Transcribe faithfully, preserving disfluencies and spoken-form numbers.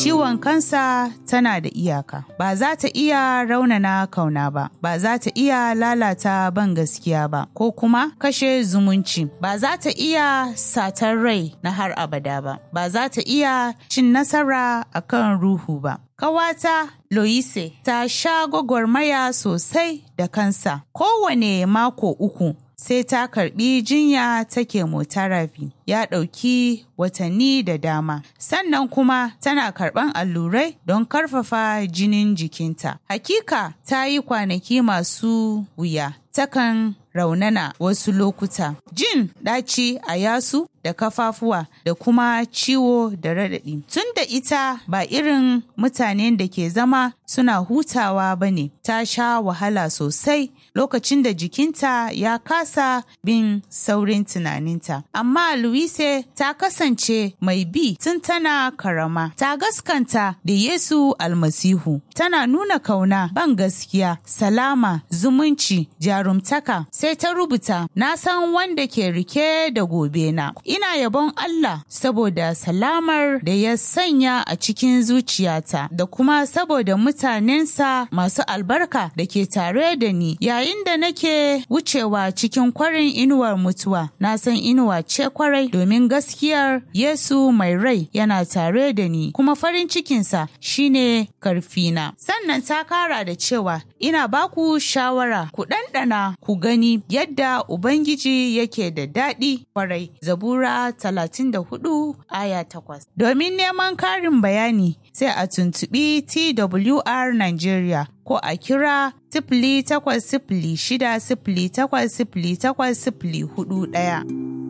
ciwon kansa tana da iyaka. Ba za ta iya raunana kauna ba, ba za ta iya lalata ban gaskiya ba, ko kuma kashe zumunci. Ba za ta iya satar rai na har abada ba, ba za ta iya cin nasara akan ruhu ba. Kawata Loise ta sha gwagwarmaya sosai da kansa. Kowane mako uku sai ta karbi jinya ta chemotherapy. Ya ɗauki watanni da dama. Sannan kuma tana karɓan allurai don karfafa jinin jikinta. Hakika ta yi kwanaki masu wuya. Takan raunana wasu lokuta. Jin ɗaci a yasu da kafafuwa da kuma ciwo da raɗaɗi. Tun da ita ba irin mutanen da ke zama suna hutawa ba ne, ta sha wahala sosai lokacin da jikinta ya kasa bin saurin tunaninta. Amma Louise ta kasance mai bi tun tana karama. Ta gaskanta da Yesu Almasihu. Tana nuna kauna, ban gaskiya, salama, zumunci, jarumtaka. Sai ta rubuta, na san wanda ke rike da gobe na. Ina yabon Allah saboda salamar da ya sanya a cikin zuciyata da kuma saboda mutanensa masu albarka da ke tare da ni yayin da nake wucewa cikin kwarin inuwar mutuwa. Na san inuwa ce kwarai domin gaskiyar Yesu mai rai yana tare da ni kuma farin cikinsa shine karfina. Sannan ta kara da cewa ina baku shawara ku ɗanɗana ku gani yadda Ubangiji yake da daɗi kwarai. Zabura talatin da hudu aya takwas. Domin neman karin bayani sai a tuntuɓi T W R Nigeria ko a kira sifili takwas sifili shida sifili takwas sifili takwas sifili hudu ɗaya.